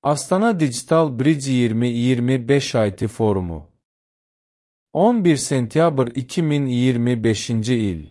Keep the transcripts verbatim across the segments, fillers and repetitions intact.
Astana Digital Bridge iyirmi iyirmi beş I T Forumu on bir sentyabr iki min iyirmi beşinci il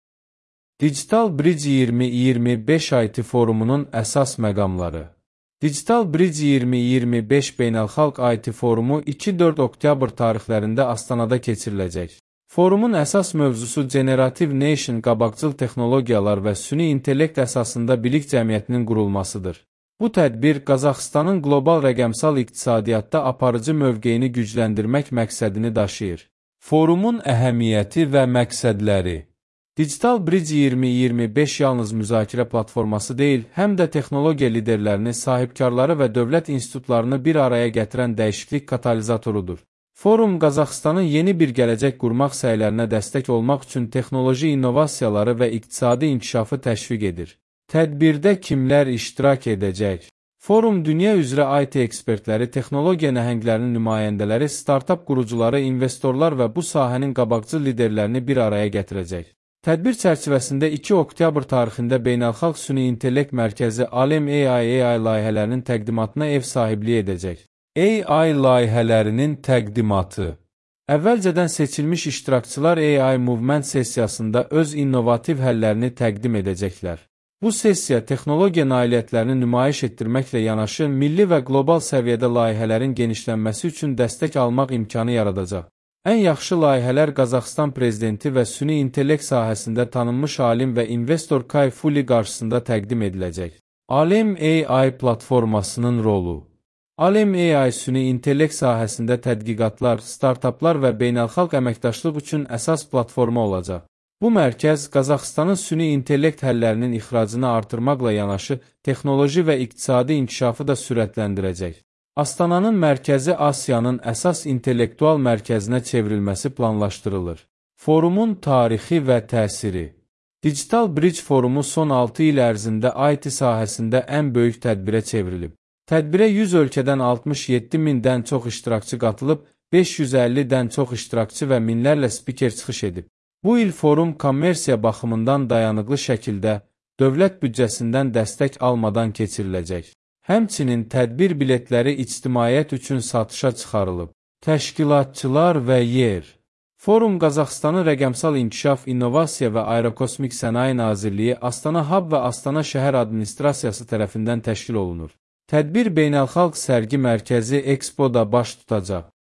Digital Bridge iyirmi iyirmi beş I T Forumunun əsas məqamları Digital Bridge iyirmi iyirmi beş Beynəlxalq I T Forumu iki dörd oktyabr tarixlərində Astanada keçiriləcək. Forumun əsas mövzusu Generative Nation qabaqcıl texnologiyalar və süni intellekt əsasında bilik cəmiyyətinin qurulmasıdır. Bu tədbir Qazaxıstanın qlobal rəqəmsal iqtisadiyyatda aparıcı mövqeyini gücləndirmək məqsədini daşıyır. Forumun əhəmiyyəti və məqsədləri Digital Bridge iyirmi iyirmi beş yalnız müzakirə platforması deyil, həm də texnologiya liderlərini, sahibkarları və dövlət institutlarını bir araya gətirən dəyişiklik katalizatorudur. Forum Qazaxıstanın yeni bir gələcək qurmaq səylərinə dəstək olmaq üçün texnoloji innovasiyaları və iqtisadi inkişafı təşviq edir. Tədbirdə kimlər iştirak edəcək? Forum dünya üzrə I T ekspertləri, texnologiya nəhənglərinin nümayəndələri, startap qurucuları, investorlar və bu sahənin qabaqcıl liderlərini bir araya gətirəcək. Tədbir çərçivəsində iki oktyabr tarixində Beynəlxalq Süni İntellekt Mərkəzi Alem A I A I layihələrinin təqdimatına ev sahibliyi edəcək. A I layihələrinin təqdimatı Əvvəlcədən seçilmiş iştirakçılar A I Movement sessiyasında öz innovativ həllərini təqdim edəcəklər. Bu sessiya texnologiya nailiyyətlərini nümayiş etdirməklə yanaşı, milli və qlobal səviyyədə layihələrin genişlənməsi üçün dəstək almaq imkanı yaradacaq. Ən yaxşı layihələr Qazaxıstan prezidenti və süni intellekt sahəsində tanınmış alim və investor Kay Fuli qarşısında təqdim ediləcək. Alem A I platformasının rolu Alem A I süni intellekt sahəsində tədqiqatlar, startaplar və beynəlxalq əməkdaşlıq üçün əsas platforma olacaq. Bu mərkəz Qazaxıstanın süni intellekt həllərinin ixracını artırmaqla yanaşı, texnoloji və iqtisadi inkişafı da sürətləndirəcək. Astananın mərkəzi Asiyanın əsas intellektual mərkəzinə çevrilməsi planlaşdırılır. Forumun tarixi və təsiri Digital Bridge Forumu son altı il ərzində I T sahəsində ən böyük tədbirə çevrilib. Tədbirə yüz ölkədən altmış yeddi mindən çox iştirakçı qatılıb, beş yüz əllidən çox iştirakçı və minlərlə spiker çıxış edib. Bu il forum kommersiya baxımından dayanıqlı şəkildə dövlət büdcəsindən dəstək almadan keçiriləcək. Həmçinin tədbir biletləri ictimaiyyət üçün satışa çıxarılıb. Təşkilatçılar və yer Forum Qazaxıstanın Rəqəmsal İnkişaf, İnnovasiya və Aerokosmik Sənaye Nazirliyi, Astana Hub və Astana Şəhər Administrasiyası tərəfindən təşkil olunur. Tədbir Beynəlxalq Sərgi Mərkəzi Expo-da baş tutacaq.